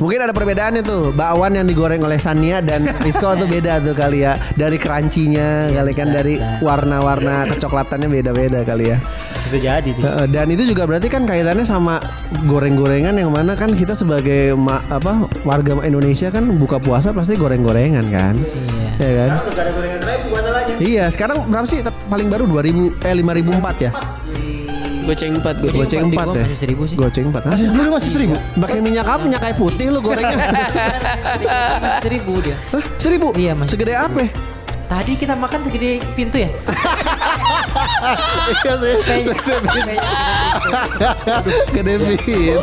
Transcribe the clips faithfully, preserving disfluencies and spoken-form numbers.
Mungkin ada perbedaannya tuh. Bakwan yang digoreng oleh Sania dan Rizko tuh beda tuh kali ya. Dari crunchy-nya ya, kali bisa, kan dari bisa. Warna-warna kecoklatannya beda-beda kali ya. Bisa jadi tuh. Dan itu juga berarti kan kaitannya sama goreng-gorengan yang mana kan kita sebagai ma- apa warga Indonesia kan buka puasa pasti goreng-gorengan kan. Iya. Ya kan? Sekarang udah gak ada gorengan seribu masalahnya. Iya, sekarang berapa sih paling baru dua ribu eh lima ribu empat ya? Goceng empat, goceng, goceng empat ya. Masih seribu sih. Goceng empat. Masih dulu masih seribu. Pakai minyak apa? Minyak kayu putih lu gorengnya. Seribu dia. Hah? Seribu? Iya, masih. Segede apa? Tadi kita makan segede pintu ya? Iya sih. Gede pintu.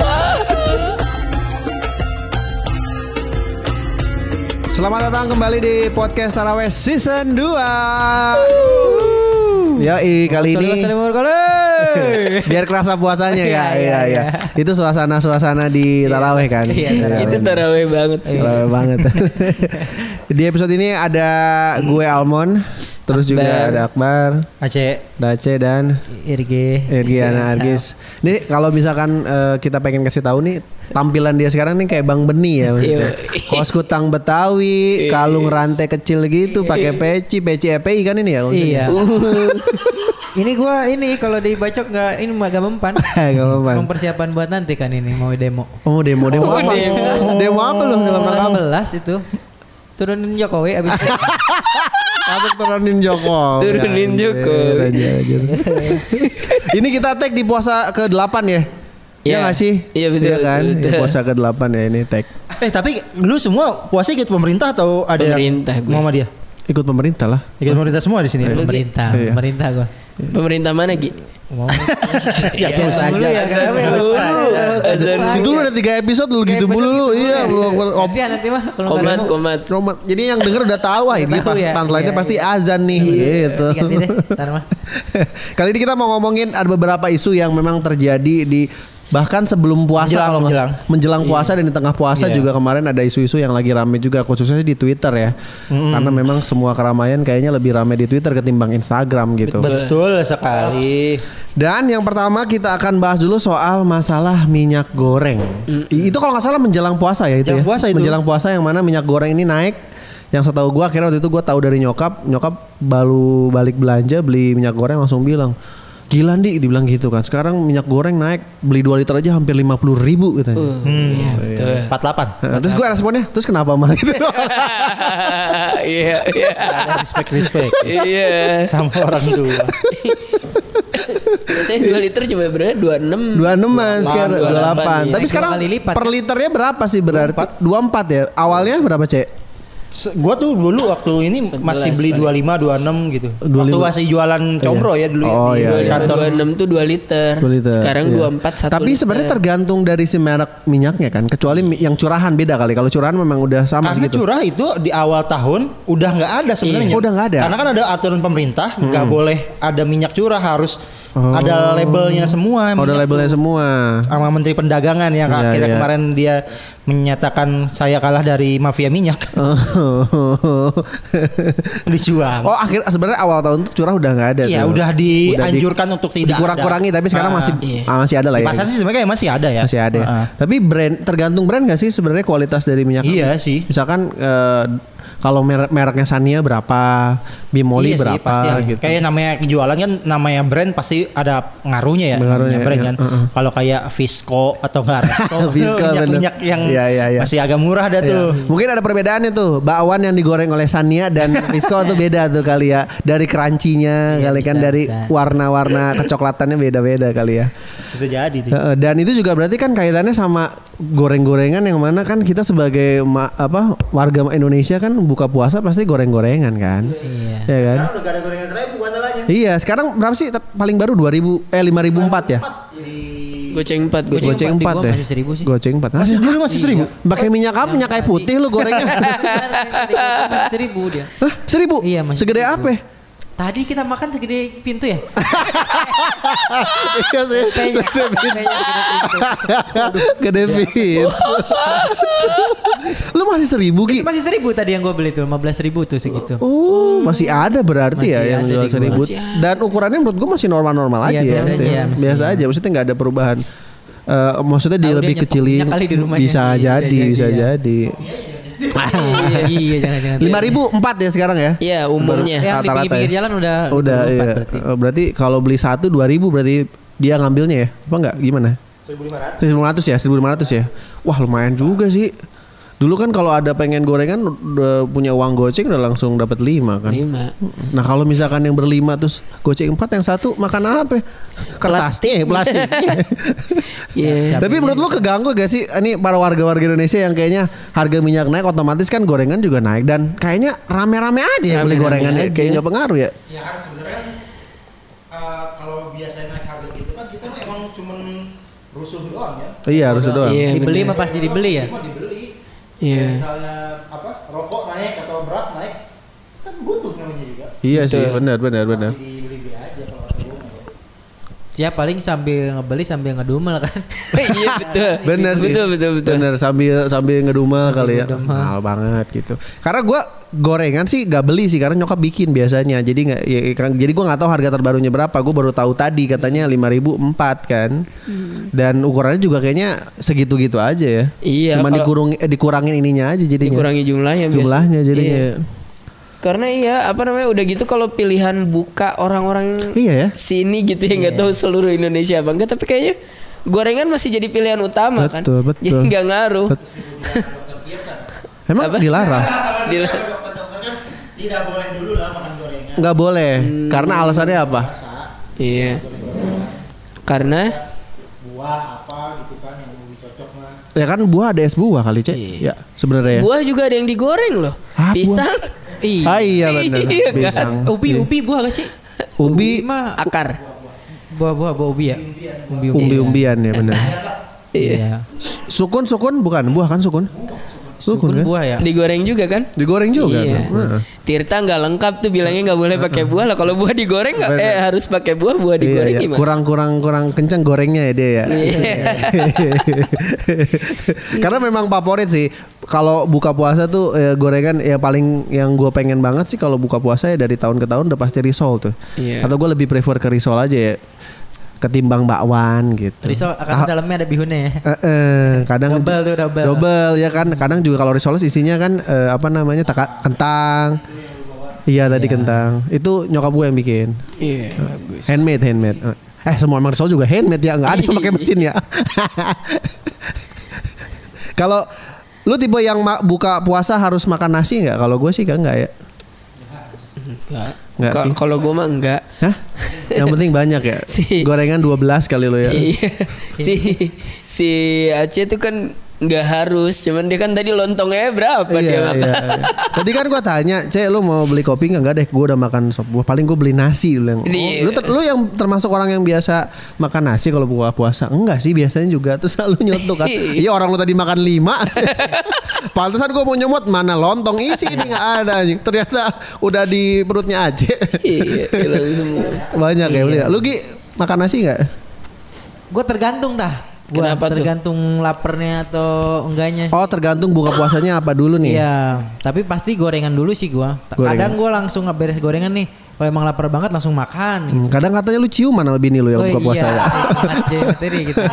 Selamat datang kembali di podcast Taraweh season dua. Yoi, kali ini biar kerasa puasanya ya. Iya, iya. Itu suasana-suasana di Taraweh kan. Itu Taraweh banget sih. Taraweh banget. Di episode ini ada gue Almon, terus Akbar. Juga ada Akbar, Aceh, Dace dan Irgi, Irgi Ana Argis. Nih kalau misalkan uh, kita pengen kasih tahu nih tampilan dia sekarang nih kayak Bang Beni ya maksudnya. Kos kutang Betawi, kalung rantai kecil gitu, pakai peci, peci E P I kan ini ya maksudnya. Iya. Ini gua ini kalau dibacok nggak ini agak mempan. Gak mempan. Persiapan buat nanti kan ini mau demo. Oh demo demo Oh, apa? demo. Demo apa loh dalam rangka? sebelas itu turunin Jokowi abis itu. Abis turunin Jokowi. Turunin Jokowi. Ini kita tag di puasa ke delapan ya. Iya ya, gak sih? Iya betul, ya kan? betul, betul. Ya, puasa ke delapan ya ini tag. Eh tapi lu semua puasa ikut pemerintah atau ada pemerintah gue. Muhammadiyah? Ikut pemerintah lah. Ikut pemerintah semua di sini. Ya, pemerintah, iya. pemerintah gua. Pemerintah mana Gi? Ya terus aja. Ya, itu lu ada tiga episode lu gitu mulu lu. Iya, belum nanti nanti mah komat komat. Romat. Jadi yang denger udah tahu ah ini punchline-nya pasti azan nih gitu. Kali ini kita mau ngomongin ada beberapa isu yang memang terjadi di bahkan sebelum puasa menjelang, kalau menjelang. menjelang puasa dan di tengah puasa iya. juga kemarin ada isu-isu yang lagi rame juga khususnya di Twitter ya. Mm. Karena memang semua keramaian kayaknya lebih rame di Twitter ketimbang Instagram gitu. Betul sekali. Dan yang pertama kita akan bahas dulu soal masalah minyak goreng. Mm. Itu kalau nggak salah menjelang puasa ya itu menjelang ya. Puasa itu. Menjelang puasa yang mana minyak goreng ini naik. Yang setahu gue akhirnya waktu itu gue tahu dari nyokap, nyokap baru balik belanja beli minyak goreng langsung bilang, gila Di, dibilang gitu kan. Sekarang minyak goreng naik, beli dua liter aja hampir lima puluh ribu katanya. Uh, hmm, iya betul. empat puluh delapan. Nah, terus gue responnya, terus kenapa mah gitu. Iya, iya. Respect-respect. Iya. Sama orang tua. Saya dua liter cuma berapa? dua puluh enam. dua puluh enam sekarang dua puluh delapan. Iya. Tapi sekarang per liternya berapa sih berarti? dua puluh empat ya. Awalnya berapa, Cek? Gua tuh dulu waktu ini masih beli dua puluh lima, dua puluh enam gitu. dua puluh lima. Waktu masih jualan combro ya dulu oh, ya. Iya, iya. dua puluh enam tuh dua liter. dua liter. Sekarang iya. dua puluh empat satu. Tapi sebenarnya tergantung dari si merek minyaknya kan. Kecuali yang curahan beda kali. Kalau curahan memang udah sama Karena segitu. curah itu di awal tahun udah nggak ada sebenarnya. Iya. Udah nggak ada. Karena kan ada aturan pemerintah nggak hmm. boleh ada minyak curah, harus oh. ada labelnya semua. Oh, ada labelnya semua. Sama Menteri Perdagangan yang iya, akhirnya iya. kemarin dia menyatakan saya kalah dari mafia minyak. Dijual. Oh, akhir sebenarnya awal tahun itu curah udah nggak ada. Iya, tuh. udah dianjurkan udah di, untuk tidak dikurang-kurangi, tapi sekarang nah, masih iya. ah, masih ada lah di ya. pasar sih sebenarnya masih ada ya. Masih ada. Uh-huh. Tapi brand tergantung brand nggak sih sebenarnya kualitas dari minyak? Iya sih. Misalkan eh, kalau merek mereknya Sania berapa, Bimoli iya berapa sih, pasti gitu. Kayak namanya jualan kan namanya brand pasti ada ngaruhnya ya. Ngaruhnya, brand iya. kan. Uh-uh. Kalau kayak Visco atau enggak Resto, Visco, minyak-minyak yang iya, iya, iya. masih agak murah dah tuh. Iya. Mungkin ada perbedaannya tuh. Bakwan yang digoreng oleh Sania dan Visco tuh beda tuh kali ya. Dari crunchy-nya iya, kali kan bisa, dari bisa. warna-warna kecoklatannya beda-beda kali ya. Bisa jadi tuh. Dan itu juga berarti kan kaitannya sama goreng-gorengan yang mana kan kita sebagai ma- apa warga Indonesia kan buka puasa pasti goreng-gorengan kan. Iya. Ya kan? Sekarang udah gak ada gorengan seribu masalahnya. Iya, sekarang berapa sih paling baru dua ribu eh lima ribu empat ya? Goceng empat, Goceng, goceng. empat Di gua ya. masih seribu sih. Goceng empat. Masih dulu masih seribu. Pakai minyak apa? Minyak kayu putih lu gorengnya. Masih seribu dia. Hah? Seribu? Iya, masih Segede seribu. apa? Tadi kita makan segede pintu ya? Iya sih. Kayaknya kayaknya Gede pintu. Lu masih seribu Ki? masih seribu tadi yang gue beli tuh, lima belas ribu tuh segitu. Oh, masih ada berarti Masih ya yang ada jual di gua. seribu. Masih ada. Dan ukurannya menurut gue masih normal-normal aja Iya, ya. biasa gitu aja, ya. masih. Biasa aja, maksudnya nggak ada perubahan. eh, maksudnya dia Tahu dia lebih nyetok kecilin. minyak kali di rumahnya. Bisa Iya, jadi, jadi, bisa ya. jadi. Iya jangan-jangan. Lima ribu empat ya sekarang ya? Iya umumnya. Yang di Rata-rata pinggir-pinggir ya? jalan udah Udah lima puluh empat iya. berarti. Eh, Berarti kalau beli satu dua ribu berarti dia ngambilnya ya? Apa enggak? Gimana? seribu lima ratus ya, seribu lima ratus ya. Wah lumayan juga sih. Dulu kan kalau ada pengen gorengan udah punya uang goceng udah langsung dapat lima kan. Lima. Nah kalau misalkan yang berlima terus goceng empat yang satu makan apa? Kertasnya, plastik. Iya. Tapi menurut lu keganggu gak sih ini para warga-warga Indonesia yang kayaknya harga minyak naik otomatis kan gorengan juga naik dan kayaknya rame-rame aja yang beli Rame-rame gorengan ya. aja. Kayaknya nggak pengaruh ya. Ya kan sebenarnya uh, kalau biasanya naik harga gitu kan kita mah emang cuman rusuh doang ya. Iya harus doang. Iya, Dibeli bener. mah pasti dibeli ya. Cuma dibeli. Iya. Misalnya apa rokok naik atau beras naik kan butuh namanya juga. Iya sih Betul. benar benar benar. Pasti dibeli-beli aja kalau ada rumah ya. Siap paling sambil ngebeli sambil ngedumel kan. Iya betul. Bener sih. Betul betul betul. Bener sambil sambil ngedumel kali ya. ngedumel. Mahal banget gitu. Karena gua gorengan sih gak beli sih karena nyokap bikin biasanya. Jadi nggak ya, kan- jadi gua nggak tahu harga terbarunya berapa. Gua baru tahu tadi katanya lima ribu empat kan. Dan ukurannya juga kayaknya segitu-gitu aja ya. Iya, Cuman kalau- dikurung eh, dikurangin ininya aja jadinya. Dikurangi jumlahnya biasa. Jumlahnya jadinya. Iya. Karena iya apa namanya udah gitu kalau pilihan buka orang-orang Iya ya. sini gitu ya nggak tahu seluruh Indonesia apa enggak tapi kayaknya gorengan masih jadi pilihan utama kan. Betul, betul. Jadi nggak ngaruh. Bet- Emang Apa? dilarang? Dila- Dokter-dokter kan tidak boleh dulu lah makan gorengan. Nggak boleh. Karena alasannya apa? Iya. Karena Buah apa gitu kan yang lebih cocok mah. Ya kan buah ada es buah kali cek. Ya sebenarnya ya. buah juga ada yang digoreng loh. Ah, buah. Pisang, Ah iya benar. Iya kan? Pisang. Ubi ubi buah gak sih? Ubi, mah akar. buah-buah buah ubi ya. Umbi umbi-umbian ya benar. Iya. Sukun sukun bukan buah kan sukun? Sukun Sukun kan? buah ya. Digoreng juga kan? Digoreng juga Iya. tuh. Heeh. Tirta nggak lengkap tuh bilangnya nggak boleh pakai buah lah. Kalau buah digoreng nggak eh harus pakai buah buah digoreng Iya, iya. gimana? Kurang kurang kurang kencang gorengnya ya dia ya. Iya. Karena memang favorit sih. Kalau buka puasa tuh eh, gorengan ya paling yang gue pengen banget sih kalau buka puasa ya dari tahun ke tahun udah pasti risol tuh. Iya. Atau gue lebih prefer ke risol aja ya. Ketimbang bakwan gitu. Risol akan dalamnya ada bihunnya ya. Eh, eh, kadang Double tuh, double. double ya kan kadang juga kalau risoles isinya kan eh, apa namanya taka, kentang iya tadi kentang itu nyokap gue yang bikin Iya, bagus. handmade handmade eh semua emang risol juga handmade ya nggak ada yang pakai mesin ya kalau lu tipe yang ma- buka puasa harus makan nasi nggak kalau gue sih kan nggak ya Enggak. Nggak Ka- sih. Kalau gue mah enggak. Hah? Yang penting banyak ya Si- gorengan dua belas kali lo ya Iya. Si si Aceh tuh kan nggak harus, cuman dia kan tadi lontongnya berapa dia Iya, makan. iya, iya. Tadi kan gua tanya, "Cek, lu mau beli kopi enggak?" Enggak deh, gua udah makan sop buah. Paling gua beli nasi lu yang. Oh, Iya. lu, ter- lu yang termasuk orang yang biasa makan nasi kalau buka puasa. Enggak sih, biasanya juga terus lu nyotok kan. Iya, orang lu tadi makan lima. Pantesan gua mau nyomot mana lontong isi ini enggak ada anjing. Ternyata udah di perutnya Aceh. Iya, hilang semua. Banyak ya beli. Lu Gi makan nasi enggak? Gue tergantung dah. Gua Kenapa tuh? tergantung lapernya atau enggaknya. Oh, tergantung buka puasanya apa dulu nih. Iya, tapi pasti gorengan dulu sih gua. Gorengan. Kadang gua langsung beres gorengan nih. Kalau emang lapar banget langsung makan. Hmm, kadang katanya lu ciuman sama bini lu yang Oh buka puasa iya, ya. banget jadi materi gitu.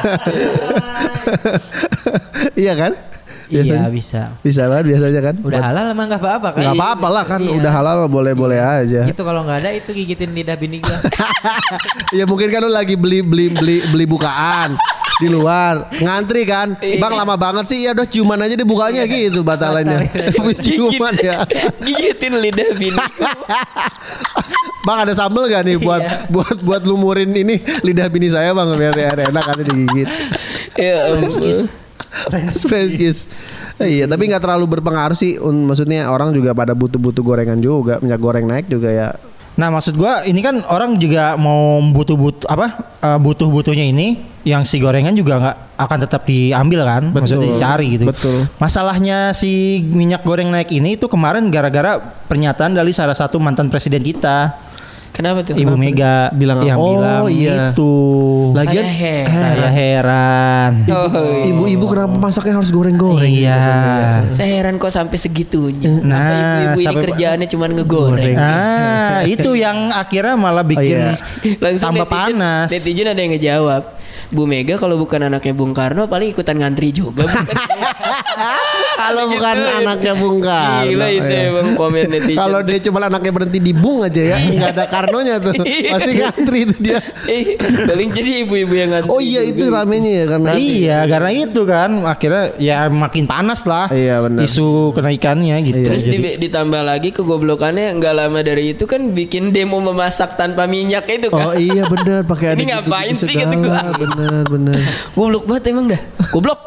Iya kan? Iya bisa. Bisa banget biasanya kan? Udah halal emang nggak apa-apa kan? Gak apa-apa lah kan Iya. udah halal mah boleh-boleh aja. Gitu kalau nggak ada itu gigitin lidah bini gua. Ya mungkin kan lu lagi beli beli beli beli bukaan di luar ngantri kan. Bang lama banget sih ya udah ciuman aja deh bukanya gitu batalannya. Ciuman ya. Gigitin lidah bini. Bang ada sambel gak nih buat buat buat lumurin ini lidah bini saya bang biar biar enak nanti digigit. Ya ampun. French kiss. Eh, iya, tapi nggak terlalu berpengaruh sih. Un, maksudnya orang juga pada butuh-butuh gorengan juga, minyak goreng naik juga ya. Nah maksud gua ini kan orang juga mau butuh-butuh apa uh, butuh-butuhnya ini yang si gorengan juga nggak akan tetap diambil kan, Betul. maksudnya dicari gitu. Betul. Masalahnya si minyak goreng naik ini itu kemarin gara-gara pernyataan dari salah satu mantan presiden kita, Kenapa tuh? Ibu Mega, Bilang yang apa? Oh, bilang iya. itu. Lagian Saya heran. Saya heran. Oh, iya. ibu-ibu kenapa masaknya harus goreng-goreng? Iya. Saya heran kok sampai segitunya. Nah, Apa ibu-ibu ini sampai- kerjaannya cuma ngegoreng. Ah, itu yang akhirnya malah bikin iya. Langsung tambah netizen, panas. Netizen ada yang ngejawab. Bu Mega kalau bukan anaknya Bung Karno paling ikutan ngantri juga. Kalau bukan Gitu. anaknya Bung Karno. Gila itu Iya. emang komen netizen. Kalau dia cuma anaknya berhenti di Bung aja ya, nggak ada Karnonya tuh, pasti ngantri itu dia. Eh, paling jadi ibu-ibu yang ngantri. Oh iya itu juga. ramenya ya karena Iya, karena itu kan akhirnya ya makin panas lah. Iya, benar. Isu kenaikannya gitu. Terus Jadi- di- ditambah lagi kegoblokannya nggak lama dari itu kan bikin demo memasak tanpa minyak itu kan. Oh iya benar pakai Ini adik ngapain gitu-gitu sih, kata segala. gua. Benar benar. Goblok banget emang dah. Goblok.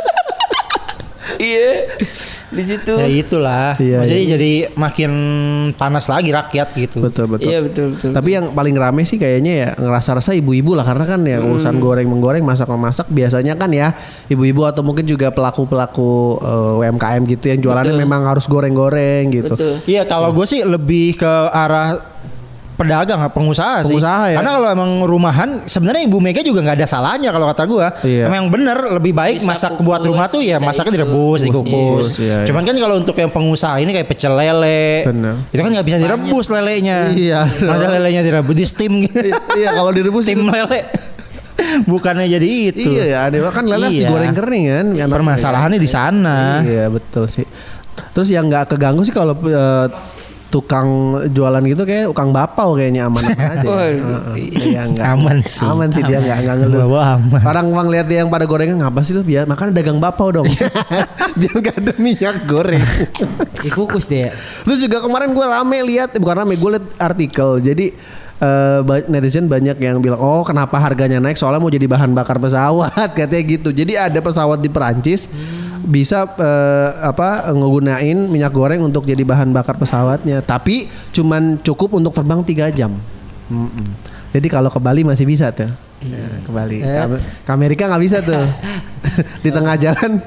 Iya. Di situ. ya itulah. Iya, Maksudnya iya. jadi makin panas lagi rakyat gitu. Betul betul. Iya betul betul. Tapi yang paling rame sih kayaknya ya ngerasa-rasa ibu-ibu lah karena kan ya urusan goreng menggoreng masak memasak biasanya kan ya ibu-ibu atau mungkin juga pelaku-pelaku eh, U M K M gitu yang jualannya Betul. memang harus goreng-goreng gitu. Betul. Iya, kalau gue sih lebih ke arah pedagang, pengusaha, sih. Pengusaha ya. Karena kalau emang rumahan, sebenarnya Ibu Mega juga nggak ada salahnya kalau kata gue. Iya. Emang bener lebih baik Bisa masak kukus, buat rumah tuh ya bisa masaknya itu. direbus, dikukus. Kukus, iya, iya. Cuman kan kalau untuk yang pengusaha ini kayak pecel lele, Bener. itu kan nggak bisa direbus lelenya. Iya. Masa lelenya direbus di steam gitu. Iya kalau direbus Steam lele. Bukannya jadi itu. Iya ya, ada kan lele harus Iya. digoreng kering kan. Anaknya. Permasalahannya di sana. Iya betul sih. Terus yang nggak keganggu sih kalau eh, tukang jualan gitu kayak tukang bapau kayaknya aman-aman aja. Waduh. Heeh. Iya enggak. Aman sih. Aman sih dia enggak enggak ngeluh. Bawa aman. Orang orang lihat dia yang pada gorengan ngapa sih lu biar makanya dagang bapau dong. Biar enggak ada minyak goreng. Dikukus deh. Terus juga kemarin gue rame lihat bukan rame gue lihat artikel. Jadi eh, ba- netizen banyak yang bilang oh kenapa harganya naik soalnya mau jadi bahan bakar pesawat katanya gitu. Jadi ada pesawat di Perancis bisa eh, apa ngegunain minyak goreng untuk jadi bahan bakar pesawatnya. Tapi cuman cukup untuk terbang tiga jam. Mm-mm. Jadi kalau ke Bali masih bisa tuh. Ya, ke Bali. Eh. Ke, ke Amerika nggak bisa tuh. Di tengah jalan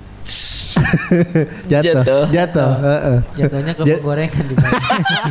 jatuh. Jatuh. Jatuh. heeh. Jatuhnya ke Ja- gorengan di mana?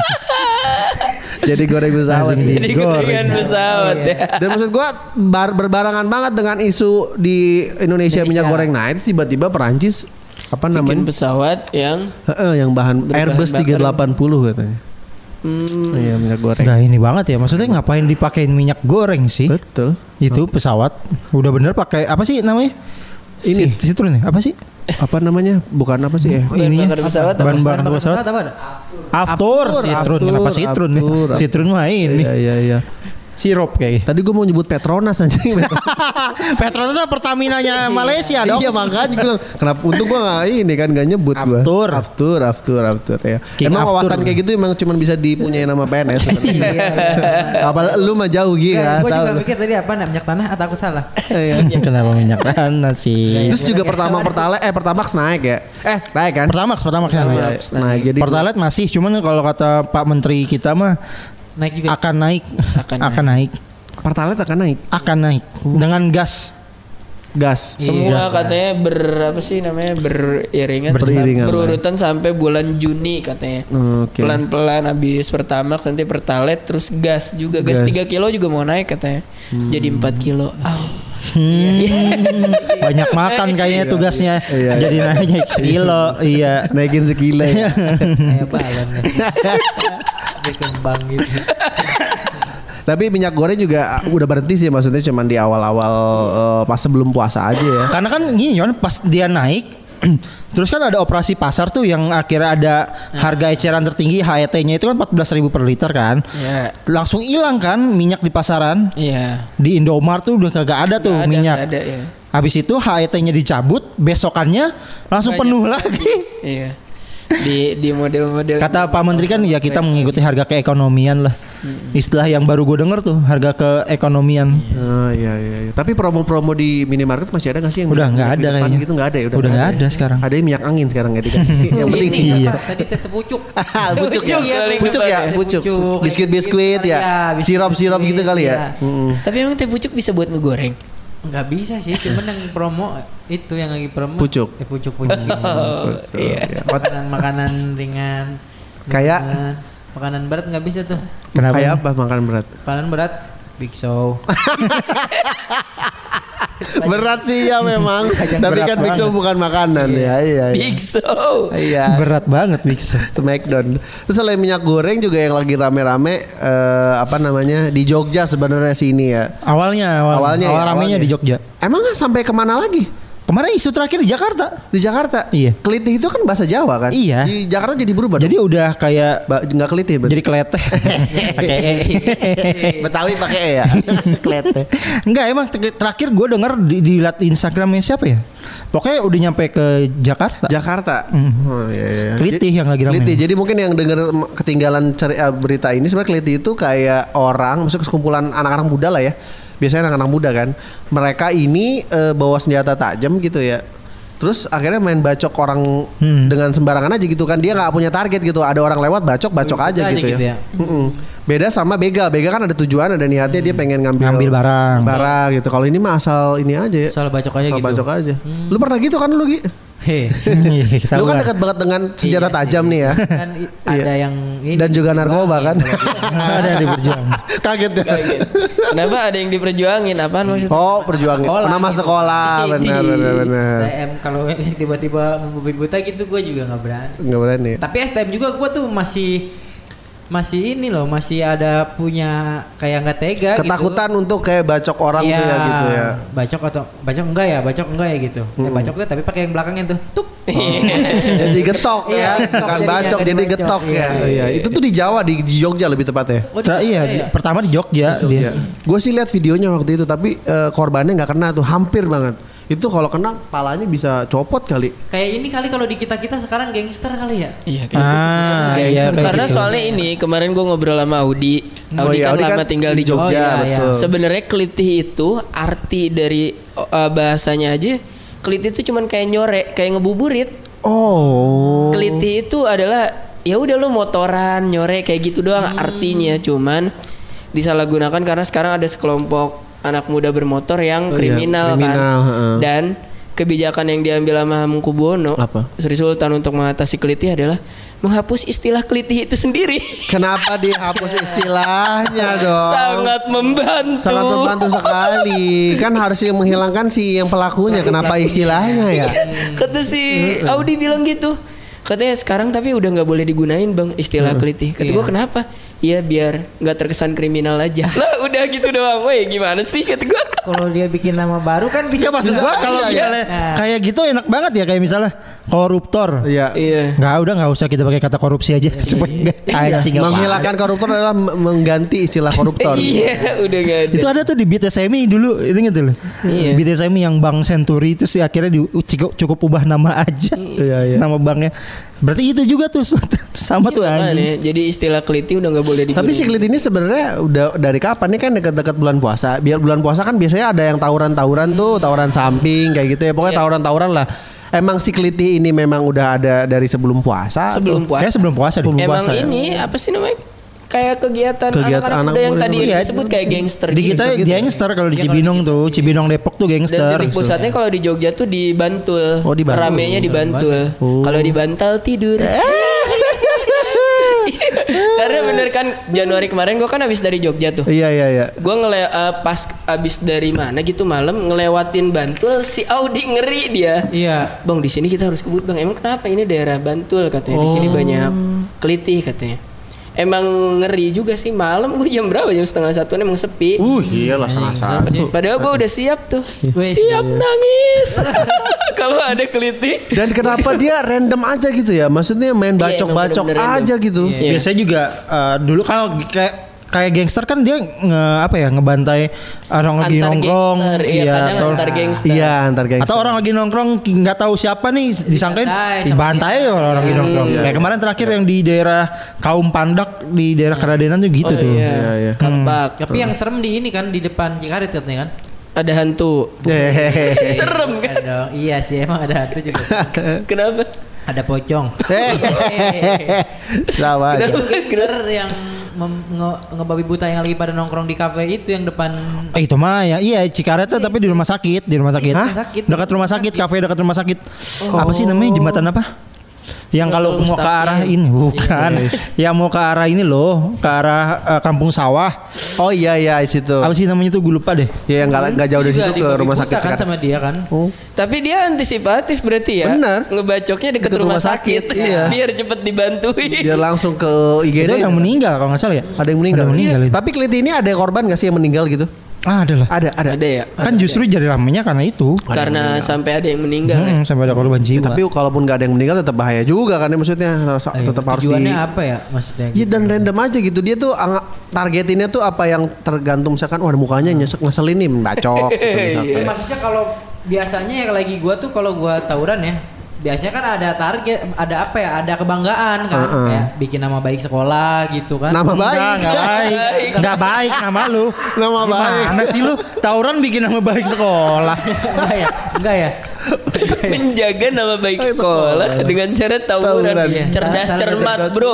Jadi goreng pesawat. Langsung Jadi gorengan pesawat ya. Dan maksud gua bar- berbarengan banget dengan isu di Indonesia, Indonesia. minyak goreng naik tiba-tiba Perancis apa Bikin namanya? pesawat yang Heeh, yang bahan Berbahan Airbus bakar. tiga delapan puluh katanya. hmm, Iya minyak goreng. Nggak ini banget ya. Maksudnya ngapain dipakein minyak goreng sih? Betul. Itu pesawat udah bener pakai apa sih namanya? Ini. Sit- Citrun ya? Apa sih? Apa namanya? Bukan apa sih ya? bahan ininya. bakar pesawat apa? Bahan bakar pesawat. Apa ada? Aftur, Aftur, Citrun. Aftur, Kenapa Citrun? Aftur, Aftur. Citrun mah ini Iya iya iya. sirup kayak. Tadi gua mau nyebut Petronas aja. Petronas mah Pertamina-nya Malaysia dong. Iya makanya gua bilang, kenapa untung gua nggak ini kan nggak nyebut gua. Aftur. Aftur, Aftur, Aftur ya. King Emang Aftur. kawasan kayak gitu emang cuma bisa dipunyai nama P N S. Iya. Apalagi lu mah jauh gitu kan. Gue tahu juga lu. mikir tadi apa minyak tanah atau aku salah? Iya. Kenapa minyak tanah sih? Terus juga pertama pertalite eh Pertamax naik ya. Eh, naik kan? Pertamax, Pertamax yang naik. Pertamax. Naik jadi Pertalite masih, cuman kalau kata Pak Menteri kita mah Naik juga. akan naik, Akan akan naik, Pertalite akan naik. akan naik dengan gas. Gas. Semua katanya ber apa sih namanya beriringan, Beriringan, berurutan sampai bulan Juni katanya. Oke. Pelan-pelan habis Pertamax nanti Pertalite terus gas juga gas Gas. tiga kilo juga mau naik katanya. Jadi empat kilo. Au. Hmm, banyak makan kayaknya tugasnya. Iya, iya. Jadi naik sekilo, iya. Naikin sekilo ya. Kayak balon. ya. Dia kembang gitu. Tapi minyak goreng juga uh, udah berhenti sih maksudnya cuman di awal-awal uh, pas sebelum puasa aja ya. Karena kan gini Yon, pas dia naik terus kan ada operasi pasar tuh yang akhirnya ada harga eceran tertinggi H E T-nya itu kan empat belas ribu per liter kan. Ya. Langsung hilang kan minyak di pasaran. Iya. Di Indomaret tuh udah kagak ada tuh Nggak ada, minyak. nggak ada, ya. Habis itu H E T-nya dicabut, besokannya langsung Banyak. penuh lagi. Iya. Di di model-model Kata Pak Menteri kan ya kita mengikuti harga keekonomian lah. Istilah yang baru gue denger tuh harga keekonomian. Oh, iya, iya, iya. Tapi promo-promo di minimarket masih ada nggak sih yang Udah minyak- nggak minyak ada di depan kayaknya. gitu nggak ada ya? Udah nggak ada sekarang. Ada yang minyak angin sekarang ya diganti. Yang penting Ini Iya. apa? Tadi tetep pucuk. pucuk ya, Paling pucuk ya, depan ya. pucuk. Pucuk. Biskuit-biskuit Iya, ya, biskuit. sirop-sirop gitu kali ya. Iya. Mm-mm. Tapi emang teh pucuk bisa buat ngegoreng. Enggak bisa sih, cuman yang promo itu yang lagi promo. Pucuk. Eh, pucuk pucuk. Oh, iya. Makanan makanan ringan. Kayak? makanan, makanan berat nggak bisa tuh. Kenapa? Kayak apa makan berat? Makanan berat Big Show. Berat sih ya memang. Tapi Berat kan Big Show banget. bukan makanan ya. Iya. iya. Big Show. Iya. Berat banget Mix. Smackdown. Terus selain minyak goreng juga yang lagi rame-rame eh, apa namanya di Jogja sebenarnya sini ya. Awalnya awal, Awalnya awal ya, ramenya awalnya. di Jogja. Emang sampai kemana lagi? Kemarin isu terakhir di Jakarta. Di Jakarta. Iya. Kelitih itu kan bahasa Jawa kan? Iya. Di Jakarta jadi berubah. Jadi dong? udah kayak Ba- nggak kelitih berarti. jadi keleteh. Pakai E. Betawi pakai E ya. Keleteh. Enggak emang ter- terakhir gue denger di, di liat Instagramnya siapa ya? Pokoknya udah nyampe ke Jakarta. Jakarta. Hmm. Oh iya iya. Kelitih Jadi- yang lagi rame. Kelitih. Jadi mungkin yang dengar ketinggalan ceri- eh, berita ini sebenarnya Kelitih itu kayak orang, maksudnya sekumpulan anak-anak muda lah ya. Biasanya anak-anak muda kan. Mereka ini eh, bawa senjata tajam gitu ya. Terus akhirnya main bacok orang Hmm. dengan sembarangan aja gitu kan. Dia nggak punya target gitu. Ada orang lewat bacok, bacok aja, aja gitu, gitu ya. ya. Mm-mm. Beda sama begal. Begal kan ada tujuan, ada niatnya dia pengen ngambil, Ngambil barang. barang gitu. Kalau ini mah asal ini aja ya. Soal bacok aja Asal gitu. bacok aja. Lu pernah gitu kan lu Gi? Heh. Lu kan dekat banget dengan senjata Iya tajam sih. nih ya. Kan i- ada yang ini Dan juga narkoba kan. Ada yang diperjuang. Kaget ya. Kaget. Kenapa ada yang diperjuangin? Apaan maksudnya? Oh, perjuangan. Sekolah. Nama sekolah, benar benar benar. S T M kalau yang tiba-tiba membabi buta gitu gue juga nggak berani. Enggak berani. Tapi S T M juga gue tuh masih masih ini loh, masih ada punya kayak nggak tega Ketakutan gitu. untuk kayak bacok orang Iya, tuh ya gitu ya. Bacok atau bacok enggak ya, bacok enggak ya gitu. Eh, bacok tuh tapi pakai yang belakangnya tuh. Tuk. Jadi getok Iya, ya, getok bukan jadinya, bacok nggak jadi dibacok. getok ya. Iya, Iya, itu tuh di Jawa di, di Jogja lebih tepatnya. Oh, Tra- iya, iya. di- pertama di Jogja dia. Gue sih lihat videonya waktu itu, tapi eh, korbannya nggak kena tuh, hampir banget. Itu kalau kena palanya bisa copot kali. Kayak ini kali kalau di kita-kita sekarang gangster kali ya. Iya kayak gitu. Ah, Kayak iya gitu. kayak Karena gitu. soalnya ini kemarin gue ngobrol sama Audi. Oh Audi iya, kan Audi lama kan tinggal di di Jogja. Jogja, Oh, iya, betul. Sebenarnya kelitih itu arti dari uh, bahasanya aja. Kelitih itu cuman kayak nyore, kayak ngebuburit. Oh. Kelitih itu adalah ya udah lu motoran, nyore kayak gitu doang artinya. Cuman disalahgunakan karena sekarang ada sekelompok anak muda bermotor yang Oh iya, kriminal, kriminal, kan. heeh. Dan kebijakan yang diambil sama Hamengkubuwono Apa? Sri Sultan untuk mengatasi kelitih adalah menghapus istilah kelitih itu sendiri. Kenapa dihapus istilahnya dong? Sangat membantu. Sangat membantu sekali. Kan harusnya menghilangkan si yang pelakunya. Kenapa istilahnya ya? Kata si Audi bilang gitu. Katanya sekarang tapi udah nggak boleh digunain bang istilah kelitih. Kata gue Iya. kenapa? Iya biar nggak terkesan kriminal aja. Lah udah gitu doang. Woi gimana sih kata gue? Kalau dia bikin nama baru kan bisa. Iya maksud gua kalau Iya. misalnya Nah. kayak gitu enak banget ya, kayak misalnya koruptor. Iya. Iya. Nggak udah nggak usah kita pakai kata korupsi aja supaya nggak kayak sih nggak apa-apa. Menghilangkan koruptor adalah m- mengganti istilah koruptor. Iya udah gak ada. Itu ada tuh di B T S M I dulu, itu gitu loh. Iya. B T S M I yang Bank Century itu sih akhirnya di, cukup, cukup ubah nama aja. Iya, iya. Nama banknya. Berarti itu juga tuh sama tuh Makanya, anjing. jadi istilah kelitih udah nggak boleh digunain. Tapi si Klit ini sebenarnya udah dari kapan nih kan dekat-dekat bulan puasa. Biar bulan puasa kan biasanya ada yang tawuran-tawuran tuh, tawuran samping kayak gitu ya. Pokoknya Iya. tawuran-tawuran lah. Emang si Kliti ini memang udah ada dari sebelum puasa. sebelum atau- puasa. Kayak sebelum puasa deh. Sebelum Emang puasa ya? ini apa sih namanya? Kayak kegiatan, Kegiatan anak-anak anak muda yang muda tadi itu. disebut kayak gangster. Di gitu. kita gangster kalau di Cibinong tuh, Cibinong Depok tuh Dan gangster. titik pusatnya kalau di Jogja tuh di Bantul. Oh, di Bantul. Ramenya di Bantul. Oh. Kalau di Bantal tidur. Karena bener kan Januari kemarin gue kan habis dari Jogja tuh. Iya iya iya. Gue ngele eh, pas abis dari mana gitu malam ngelewatin Bantul, si Audi ngeri dia. Iya. Bang di sini kita harus kebut bang. Emang kenapa ini daerah Bantul katanya? Di sini banyak kelitih katanya. Emang ngeri juga sih malam. Gue jam berapa? Jam setengah satuan emang sepi. Uh iyalah sangat satu. Padahal gue udah siap tuh. Wih, Siap nangis. Kalau ada kelitih. Dan kenapa dia random aja gitu ya? Maksudnya main Iya, bacok-bacok emang bener-bener aja gitu. Iya. Biasanya juga eh, dulu kalau kayak kayak gangster kan dia nge, apa ya ngebantai orang lagi Antar nongkrong, gangster. Iya, kadang atau, antar gangster. Iya antar gangster. atau orang lagi nongkrong nggak tahu siapa nih disangkain Dibantai sama dibantai dia. orang lagi nongkrong. Iya. Kayak kemarin terakhir yang di daerah Kaum Pandak di daerah Keradenan tuh gitu Oh, tuh. iya. Iya, iya. Kampak. Tapi yang serem di ini kan di depan Cikaret katanya kan. Ada hantu. Hehehe. Serem kan? Ada, iya sih emang ada hantu juga. Kenapa? Ada pocong. Sama aja. Itu gangster yang mem- nge- ngebabi buta yang lagi pada nongkrong di kafe itu yang depan. Eh, itu mah ya iya Cikaret tuh tapi di rumah sakit, di rumah sakit. Hah? Sakit. Dekat rumah sakit, kafe dekat rumah sakit. Apa sih namanya jembatan apa? Yang kalau mau ke arah ini bukan. Yang mau ke arah ini loh, ke arah uh, kampung sawah. Oh iya iya di situ. Apa sih namanya tuh gue lupa deh. Ya yang nggak nggak jauh dari situ ke rumah sakit kan sama dia kan. Oh. Tapi dia antisipatif berarti ya. Benar. Ngebacoknya deket Deket rumah, rumah sakit. sakit, iya. Biar cepet dibantuin. Dia langsung ke I G D. Itu yang meninggal kalau nggak salah ya. Ada yang meninggal. Ada yang meninggal itu. Tapi Keliti ini ada korban gak sih yang meninggal gitu? Ah, ada lah. Ada ada. Ada ya. Kan justru jadi ramenya karena itu. Karena sampai ada yang meninggal. Hmm, sampai ada korban jiwa. Tapi kalaupun gak ada yang meninggal tetap bahaya juga kan ya, maksudnya tetap, tetap harus di. Tujuannya apa ya maksudnya? Iya dan random aja gitu. Dia tuh ang- targetinnya tuh apa yang tergantung misalkan wah mukanya nyesek ngeselin nih bacok gitu misalkan. Ya, maksudnya kalau biasanya ya lagi gua tuh kalau gua tawuran ya biasanya kan ada target, ada apa ya, ada kebanggaan kan, Uh-uh. kayak bikin nama baik sekolah gitu kan. Nama baik. Enggak, enggak baik. Enggak baik nama lu. Nama baik. Gimana sih lu? Tawuran bikin nama baik sekolah. Enggak ya, enggak ya. Menjaga nama baik sekolah dengan cara tawuran. Tawuran. Cerdas Salah cermat bro.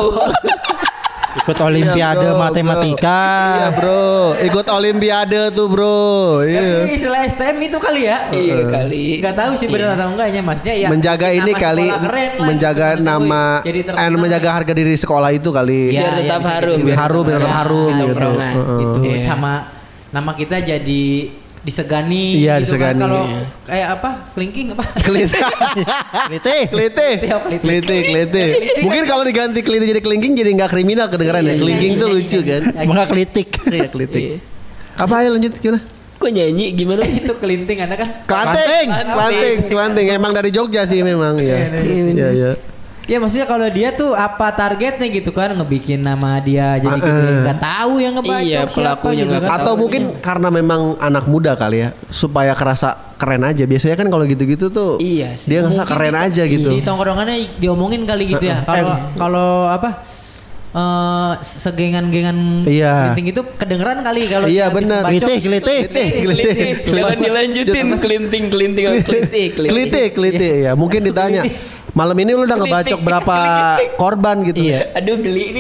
Ikut olimpiade Iya, bro, matematika. Iya bro, ikut olimpiade tuh bro. Iya. Tapi istilah S T M itu kali ya. Iya kali. Enggak tahu sih benar atau enggaknya, maksudnya ya Menjaga bikin ini nama kali, sekolah keren lah, menjaga gitu. nama, Jadi eh, terkenal menjaga lah. harga diri sekolah itu kali. Iya, Biar iya, tetap bisa harum. gitu. biar Harum, biar tetap ya, harum di gitu. tongkrongan. Heeh. Gitu Iya. sama nama kita jadi disegani Iya, gitu disegani. kan. Kalau Iya. kayak apa? Kelingking apa? Keliti. Keliti. Keliti. Keliti, keliti. Keliti, keliti. Mungkin kalau diganti keliti jadi kelingking jadi nggak kriminal kedengeran ya. Kelingking tuh lucu kan. Enggak kelitik. Iya keliti. Iya. Apa aja lanjut gimana? Kok nyanyi gimana? Itu kelinting ada kan? Kelanting, kelanting, kelanting. Emang dari Jogja sih memang ya. Iya, iya. Ya maksudnya kalau dia tuh apa targetnya gitu kan, ngebikin nama dia jadi Ah, gede, ah. nggak tahu yang ngebacok Iya, siapa pelakunya gitu nggak kan. tahu. Atau mungkin karena memang anak muda kali ya, supaya kerasa keren aja. Biasanya kan kalau gitu-gitu tuh Iya sih. dia ngerasa Mungkin keren di- aja gitu. Di tongkrongannya diomongin kali gitu ya. Kalau kalau apa? eh segengan-gengan Iya. kelinting itu kedengeran kali kalau Iya, dia habis benar. ngebacok. Keliti, keliti. Keliti, keliti. Jangan dilanjutin kelinting kelinting kelinting Keliti, keliti ya. Mungkin ditanya, malam ini lu udah ngebacok berapa korban gitu. Iya. Aduh geli nih.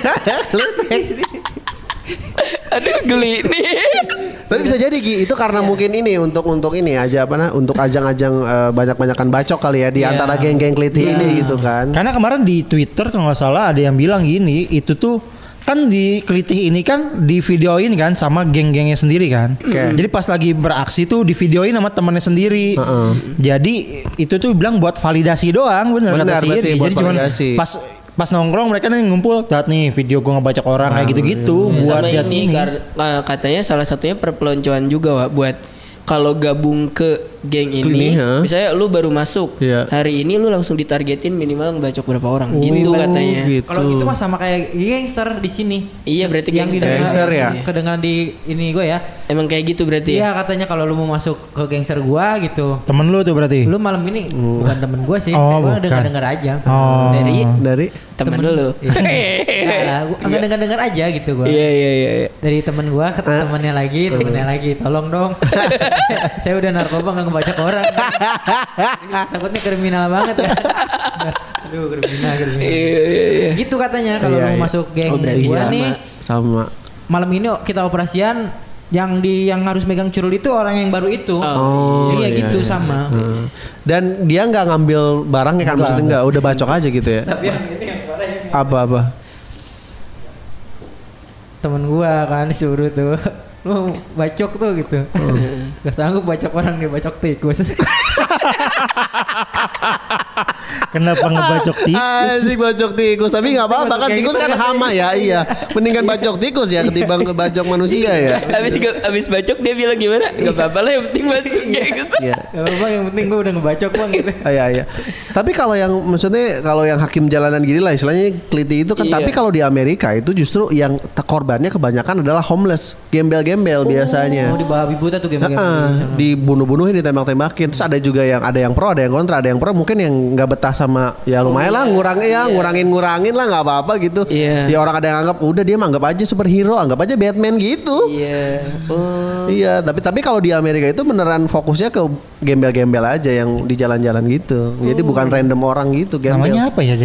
Aduh geli nih. Tapi bisa jadi Gi, itu karena mungkin ini untuk untuk ini aja apa nah, untuk ajang-ajang eh, banyak-banyakan bacok kali ya di Iya. antara geng-geng keliti ini gitu kan. Karena kemarin di Twitter kalau nggak salah ada yang bilang gini, itu tuh kan di Kelitih ini kan di videoin kan sama geng-gengnya sendiri kan. Oke. Jadi pas lagi beraksi tuh di videoin sama temannya sendiri. Heeh. Jadi itu tuh bilang buat validasi doang, bener Benar, kata berarti Siri. buat Jadi cuman validasi. pas pas nongkrong mereka nih ngumpul, lihat nih video gua ngebacok orang kayak gitu-gitu buat Sama lihat ini, ini. kar- eh, katanya salah satunya perpeloncoan juga Wak, buat kalau gabung ke geng ini, Ini, ha? misalnya lu baru masuk Iya. hari ini lu langsung ditargetin minimal ngebacok berapa orang gitu Oh, katanya. gitu. Kalau gitu mah sama kayak gangster di sini. Iya berarti Yang gangster. didengar- Gangster ya? Kedengaran di ini gue ya. Emang kayak gitu berarti Iya ya? katanya kalau lu mau masuk ke gangster gua gitu. Temen lu tuh berarti. Lu malam ini bukan temen gua sih. Oh, gua bukan. denger-denger aja. Oh. Dari Dari temen lu. Nah, gua enggak denger-denger aja gitu gua. Iya iya iya. iya. Dari temen gua ke temennya lagi, temennya lagi, tolong dong. Saya udah narkoba nggak ngebacok orang. Ini takutnya kriminal banget kan. Aduh, kriminal, kriminal. Iya iya iya. Gitu katanya kalau Iya, mau iya. masuk geng Oh, berarti gua sama. nih sama. malam ini kita operasian yang di yang harus megang curul itu orang yang baru itu. Oh, iya, iya, gitu iya. sama. Hmm. Dan dia nggak ngambil barangnya kan, maksudnya nggak udah bacok aja gitu ya. Tapi yang ini yang parah ini. Apa-apa. Temen gua kan disuruh tuh lu bacok tuh gitu. Gak sanggup bacok orang, dia bacok tikus. Kenapa ngebacok tikus? Asik bacok tikus, tapi nggak apa-apa kan, Kayak tikus gitu kan kan. hama ya, iya. Mendingan bacok tikus ya ketimbang bacok manusia ya. Abis abis bacok dia bilang gimana? Gak apa-apa lah yang penting masuk kayak gitu. Iya. Gak apa-apa, yang penting gua udah ngebacok bang gitu. Ah, iya iya. Tapi kalau yang maksudnya kalau yang hakim jalanan gini lah istilahnya keliti itu kan, Iya. tapi kalau di Amerika itu justru yang te- korbannya kebanyakan adalah homeless, gembel-gembel biasanya. Oh di bawah bibuta tuh game-game. Heeh, dibunuh-bunuhin, ditembak-tembakin. Terus ada juga yang ada yang pro, ada yang kontra, ada yang pro mungkin yang nggak betah sama ya lumayan lah, ngurangin ya, ngurangin-ngurangin lah nggak apa-apa gitu. Iya. Ya orang ada yang anggap udah dia mah anggap aja superhero, anggap aja Batman gitu. Iya. Oh. Iya, tapi tapi kalau di Amerika itu beneran fokusnya ke gembel-gembel aja yang di jalan-jalan gitu. Jadi bukan random orang gitu, gembel. Namanya apa ya dia?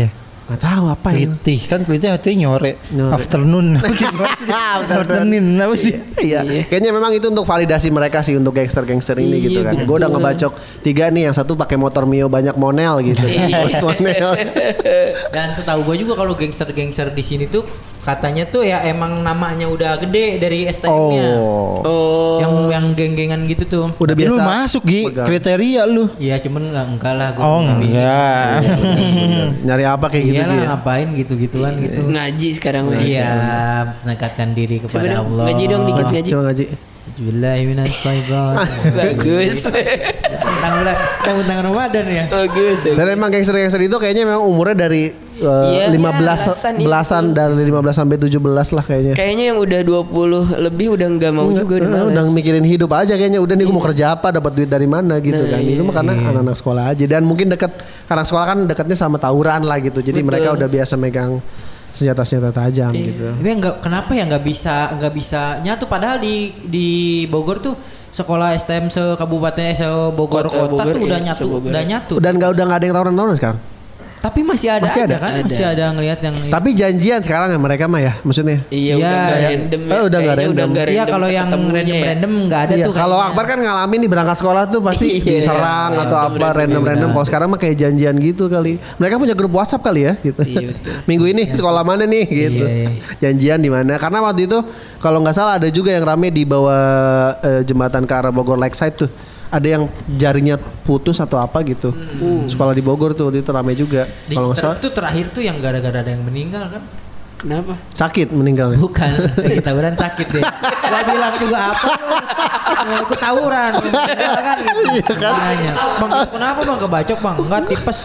Nggak tahu apa ya. Kelitih kan kelitih artinya nyore. Nyore. Afternoon. Afternoon apa sih? Iya. Kayaknya memang itu untuk validasi mereka sih untuk gangster-gangster ini Iya, gitu kan. betul. Gue udah ngebacok tiga nih, yang satu pakai motor Mio banyak monel gitu. Monel. Dan setahu gue juga kalau gangster-gangster di sini tuh katanya tuh ya emang namanya udah gede dari S T M-nya. Oh. Oh. Yang yang geng-gengan gitu tuh. Udah Berarti biasa. lu masuk Gi pegang. kriteria lu. Iya cuman enggak enggak lah gua Oh nggak milih. enggak. Nyari apa kayak gitu Iyalah dia. ngapain gitu-gituan gitu. Ngaji sekarang. Weh. Iya, mendekatkan diri Coba kepada dong, Allah. ngaji dong dikit ngaji. Coba ngaji. Bismillahirrahmanirrahim. Bagus. Tentang bulan, tentang Ramadan ya. Bagus. Dan emang gangster-gangster itu kayaknya memang umurnya dari uh, Iya, lima belas belasan itu. belasan dari lima belas sampai tujuh belas lah kayaknya. Kayaknya yang udah dua puluh lebih udah nggak mau juga udah Eh, malas. udah mikirin hidup aja kayaknya. Udah nih gue mau kerja apa, dapat duit dari mana gitu Nah, kan. Itu mah karena anak-anak sekolah aja. Dan mungkin deket, karena sekolah kan dekatnya sama tawuran lah gitu. Jadi Betul. mereka udah biasa megang senjata-senjata tajam gitu. Tapi enggak kenapa ya nggak bisa nggak bisa nyatu padahal di di Bogor tuh sekolah S T M se-kabupaten eh, se-Bogor Kota kota, Bogor, tuh udah iya, nyatu, se-Bogor. udah nyatu. Dan nggak udah nggak ada yang tawuran-tawuran sekarang. Tapi masih ada Masih aja ada? kan? Ada. Masih ada ngelihat yang Tapi janjian sekarang ya mereka mah ya, maksudnya. Iya, Iya, udah nggak iya. random. Oh, udah nggak Kayaknya random. Udah nggak Iya random kalau yang seketemuannya random ya. random nggak ada Iya, tuh. kalau kayaknya. Akbar kan ngalamin di berangkat sekolah tuh pasti Iya, diserang iya, atau random, apa random, random-random. iya. Kalau sekarang mah kayak janjian gitu kali. Mereka punya grup WhatsApp kali ya gitu. Iya, betul. Minggu ini sekolah mana nih gitu. Iya, iya. Janjian di mana? Karena waktu itu kalau nggak salah ada juga yang rame di bawah eh, jembatan ke arah Bogor Lakeside tuh. Ada yang jarinya putus atau apa gitu. Sekolah di Bogor tuh waktu itu rame juga. Di Kalau nggak salah itu terakhir tuh yang gara-gara ada yang meninggal kan? Kenapa? sakit meninggalnya. Bukan, lagi tawuran sakit deh. Gak bilang juga apa lu. Mau ikut tawuran. Meninggal kan gitu. Iya kan? Bang, kenapa bang kebacok bang? Enggak tipes.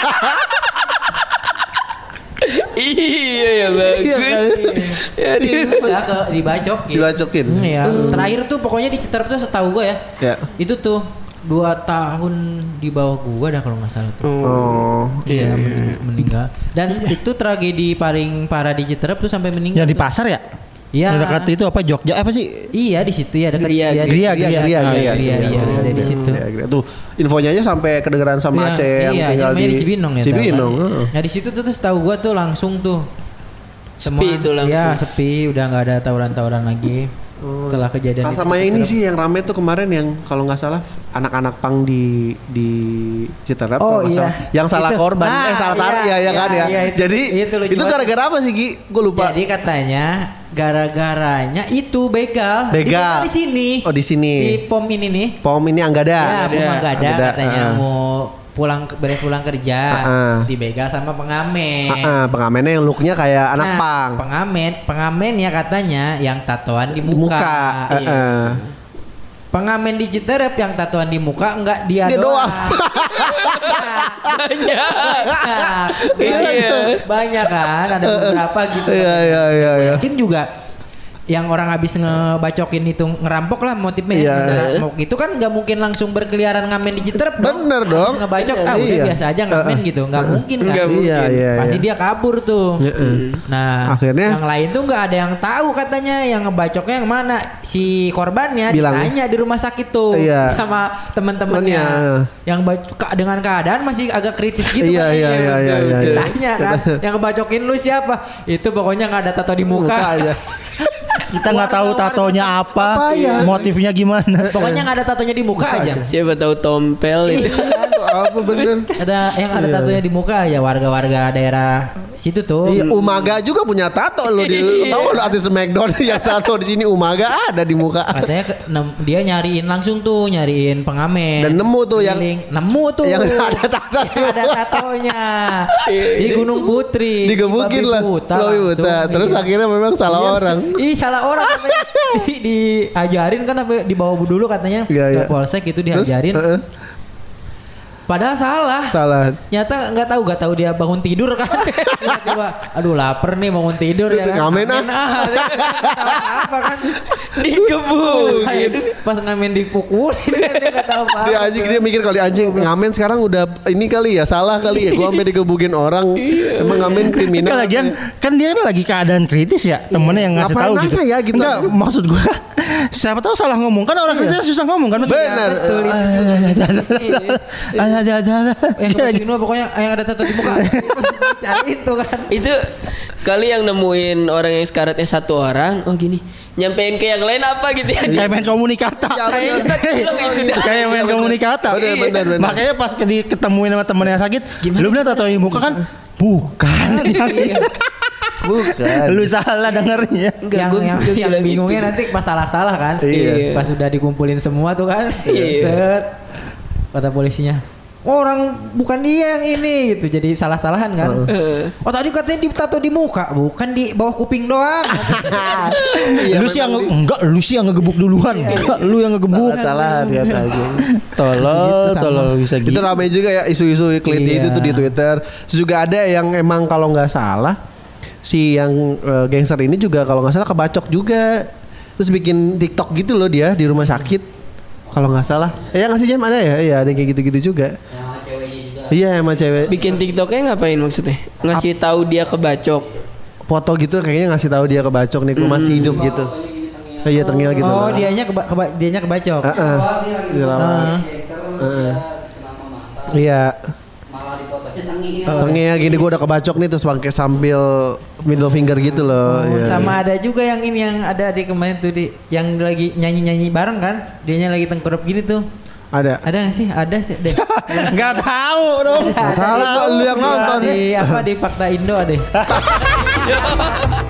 Iya ya Iya kan? bagus. Ya, dia- Enggak ke dibacok gitu. Dibacokin. Hmm, ya. Terakhir tuh pokoknya di Citerep tuh setahu gue ya. Ya. Itu tuh dua tahun di bawah gua dah kalau nggak salah tuh. Oh. Iya men- meninggal. Dan itu tragedi paling parah di Citerep tuh sampai meninggal. Yang di tuh. pasar ya? Iya. Yang dekat itu apa Jogja apa sih? Iya di situ ya dekat. Gria, iya, Gria, di- Gria, Gria, Gria, Gria, Gria, Gria. Gria, Oh, ada di situ. Gria, Gria. Tuh infonya aja sampai kedengeran sama Iya, Aceh yang iya, tinggal namanya di di Cibinong ya. Cibinong. tahu kan? heeh. Nah di situ tuh tahu gua tuh langsung tuh. Sepi itu langsung. Ya sepi, udah nggak ada tawuran-tawuran lagi. Setelah kejadian Ah, itu. sama ini Citerep. sih yang rame tuh kemarin yang kalau nggak salah anak-anak pang di di Citerep Oh, kalau nggak iya. salah. Yang salah Itu. korban Nah, eh salah iya, tarik ya ya kan iya, ya. iya, itu- Jadi itu lucu itu banget. gara-gara apa sih Gi? Gue lupa. Jadi katanya gara-garanya itu begal. Begal. Di di sini. Oh, di sini. Di pom ini nih. Pom ini Anggada. Ya, pom Anggada Anggada, katanya ah. mau pulang beres pulang kerja, Ah. dibegal sama pengamen. Ah, ah, pengamennya yang looknya kayak anak Nah, pang. Pengamen, pengamen ya katanya yang tatoan di Di muka. muka. Iya. Heeh. Pengamen di Citerep yang tatuan di muka enggak dia, Dia doang. Banyak. Banyak. Iya. Banyak. Banyak kan, ada beberapa gitu. Iya iya iya iya. Mungkin juga yang orang habis ngebacokin itu ngerampok lah motifnya. Iya. Ngerampok itu kan nggak mungkin langsung berkeliaran ngamen di Citerep dong. Bener dong. Habis ngebacok, Bener, ah udah iya. biasa aja ngamen gitu. Nggak mungkin kan. Nggak mungkin. Iya iya. Pasti iya. dia kabur tuh. Heeh. Nah, Akhirnya? yang lain tuh nggak ada yang tahu katanya yang ngebacoknya yang mana. Si korbannya Bilang. ditanya di rumah sakit tuh Iya. sama teman-temannya. Temennya. Yang bac- ka- dengan keadaan masih agak kritis gitu Iya, kan. iya, iya, iya, iya, iya. Ditanya kan, yang ngebacokin lu siapa? Itu pokoknya nggak ada tato di muka. Muka aja. Kita nggak tahu Warga-warga. tatonya apa, Apa ya? motifnya gimana. Pokoknya nggak ada tatonya di muka aja. Siapa tahu tompel itu. Apa bener? Ada yang ada tatonya di muka ya warga-warga daerah situ tuh. Iya, Umaga juga punya tato lo di tahu lo artis Smackdown yang tato di sini Umaga ada di muka. Katanya ke- nem- dia nyariin langsung tuh, nyariin pengamen. Dan nemu tuh yang- Keliling. nemu tuh. yang ada tato. Yang ada tatonya. Di Gunung Putri. Digebukin Di lah. Babi Buta Babi langsung. Buta. Terus Iya. akhirnya memang salah Iya. orang. Ih salah orang sampai di, diajarin kan sampai dibawa dulu katanya Iya, iya. ke polsek itu Terus, diajarin. heeh, Padahal salah. salah. Nyata nggak tahu nggak tahu dia bangun tidur kan. Tiba-tiba, aduh lapar nih bangun tidur ya kan. Ngamen ah. Tahu apa kan. Digebukin. Pas ngamen dipukulin kan dia nggak tahu apa. Dia anjing dia mikir kali anjing ngamen sekarang udah ini kali ya salah kali ya gua sampai digebukin orang. Emang ngamen kriminal. Kan lagian kan dia kan lagi keadaan kritis ya, temennya yang ngasih Ngapain tahu gitu. nanya ya gitu? Enggak, maksud gua siapa tahu salah ngomong kan orang kritis susah ngomong kan. Maksudnya, Benar. Betul itu. Ah, ada ada. Yang kebaca Indo pokoknya yang ada tato di muka. Cari itu kan. Itu kali yang nemuin orang yang sekaratnya satu orang, oh gini, nyampein ke yang lain apa gitu ya. Kayak main komunikata. Kayak kita bilang itu dah. Kayak main komunikata. Bener, bener, bener. Makanya pas di- ketemuin sama temen yang sakit, Gimana? lu bilang tato di muka kan? Bukan. Bukan. Lu salah dengernya. Enggak, yang gua- yang, gua yang bilang bingungnya gitu. nanti pas salah-salah kan. Iya. Pas udah dikumpulin semua tuh kan. Iya. Set. Kata polisinya, "Oh, orang bukan dia yang ini," gitu. Jadi salah-salahan kan. Heeh. Oh, tadi katanya ditato di muka, bukan di bawah kuping doang. Lu sih yang enggak, lu sih yang ngegebuk duluan. Enggak, lu yang ngegebuk. Salah kata aja. Tolol, Gitu sama. tolol bisa gitu. Itu ramai juga ya isu-isu keliti Iya. itu tuh di Twitter. Terus juga ada yang emang kalau nggak salah si yang eh, gangster ini juga kalau nggak salah kebacok juga. Terus bikin TikTok gitu loh dia di rumah sakit. Kalau nggak salah. Eh, ya nggak sih Jam ada ya? Iya ada yang kayak gitu-gitu juga. Iya sama cewek. Bikin TikToknya ngapain maksudnya? Ngasih tahu dia kebacok. Foto gitu kayaknya ngasih tahu dia kebacok nih, masih hidup gitu. Iya tengil gitu. Oh, dianya keba, keba, dianya kebacok. Heeh. Heeh. Heeh. Iya. Tengil gini gue udah kebacok nih terus pakai sambil middle finger gitu loh. Oh, Iya. sama ada juga yang ini yang ada di kemarin tuh di yang lagi nyanyi-nyanyi bareng kan? Dianya lagi tengkurap gini tuh. Ada. Ada nggak sih? Ada sih deh. Enggak tahu dong. Tahu kok lu yang nonton. Di apa di Fakta Indo ada.